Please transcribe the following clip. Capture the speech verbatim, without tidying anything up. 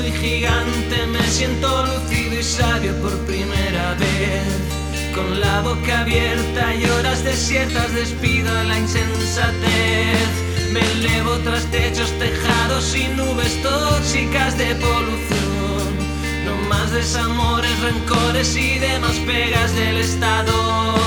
soy gigante, me siento lúcido y sabio por primera vez. Con la boca abierta y horas desiertas despido a la insensatez. Me elevo tras techos, tejados y nubes tóxicas de polución. No más desamores, rencores y demás pegas del Estado.